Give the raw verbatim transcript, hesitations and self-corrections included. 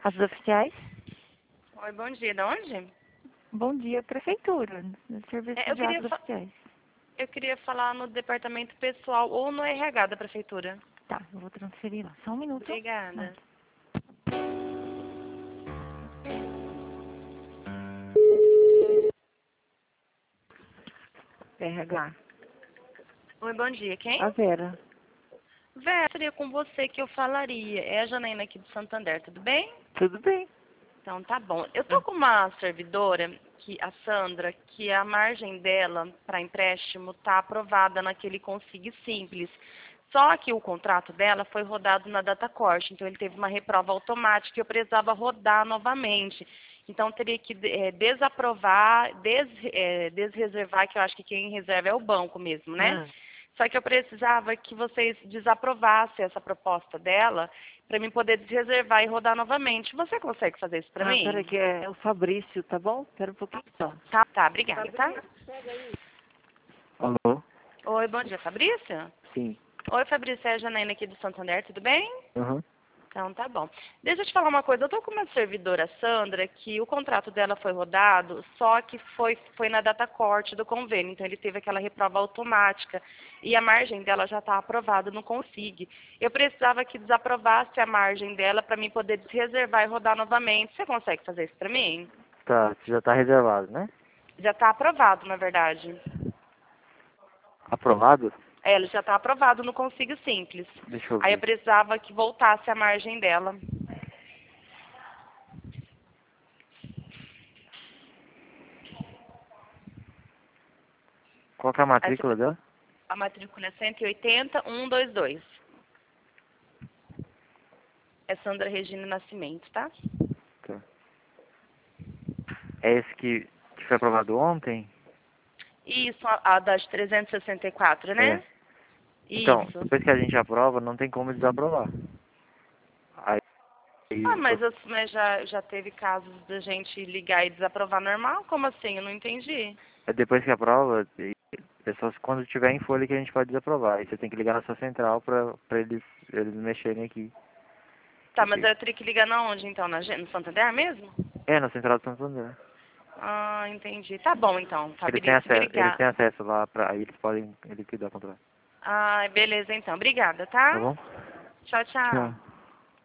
As oficiais? Oi, bom dia. De onde? Bom dia, prefeitura. Serviço É, eu de queria, atos fa- oficiais. eu queria falar no departamento pessoal ou no R H da prefeitura. Tá, eu vou transferir lá. Só um minuto. Obrigada. Nada. R H. Oi, bom dia. Quem? A Vera. Vera, seria com você que eu falaria. É a Janaína aqui do Santander, tudo bem? Tudo bem? Então tá bom. Eu tô com uma servidora, que a Sandra, que a margem dela para empréstimo tá aprovada naquele Consigne Simples. Só que o contrato dela foi rodado na DataCort, então ele teve uma reprova automática e eu precisava rodar novamente. Então teria que eh, desaprovar, des, eh, desreservar, que eu acho que quem reserva é o banco mesmo, né? Ah, Só que eu precisava que vocês desaprovassem essa proposta dela para mim poder desreservar e rodar novamente. Você consegue fazer isso para ah mim? peraí que é o Fabrício, tá bom? Espera um pouquinho só. Tá, tá, obrigada, tá? Alô? Oi, bom dia, Fabrício? Sim. Oi, Fabrício, é a Janaína aqui do Santander, tudo bem? Uhum. Então, tá bom. Deixa eu te falar uma coisa. Eu tô com uma servidora, Sandra, que o contrato dela foi rodado, só que foi, foi na data corte do convênio. Então, ele teve aquela reprova automática. E a margem dela já está aprovada no Consigne. Eu precisava que desaprovasse a margem dela para mim poder desreservar e rodar novamente. Você consegue fazer isso para mim? Tá, já tá reservado, né? Já está aprovado, na verdade. Aprovado? É, ele já está aprovado no Consigne Simples. Deixa eu Aí eu ver. precisava que voltasse a margem dela. Qual que é a Aí você matrícula dela? A matrícula é cento e oitenta, cento e vinte e dois. É Sandra Regina Nascimento, tá? Tá. É esse que, que foi aprovado ontem? Isso, a, a das trezentos e sessenta e quatro, É. né? Então, Isso. depois que a gente aprova, não tem como desaprovar. Aí, Ah, mas, as- mas já, já teve casos da gente ligar e desaprovar normal? Como assim? Eu não entendi. é depois que aprova, e- é só quando tiver em folha que a gente pode desaprovar. Aí você tem que ligar na sua central pra, pra eles, eles mexerem aqui. Tá, mas eu teria que ligar na onde, então? Na, Gen- no Santander mesmo? É, na central do Santander. Ah, entendi. Tá bom, então, Eles têm Fabrício. acesso, eles Obrigada. têm acesso lá, pra, aí eles podem liquidar o contrato. Ah, beleza, então. Obrigada, Tá tá? bom? Tchau, tchau. Tchau.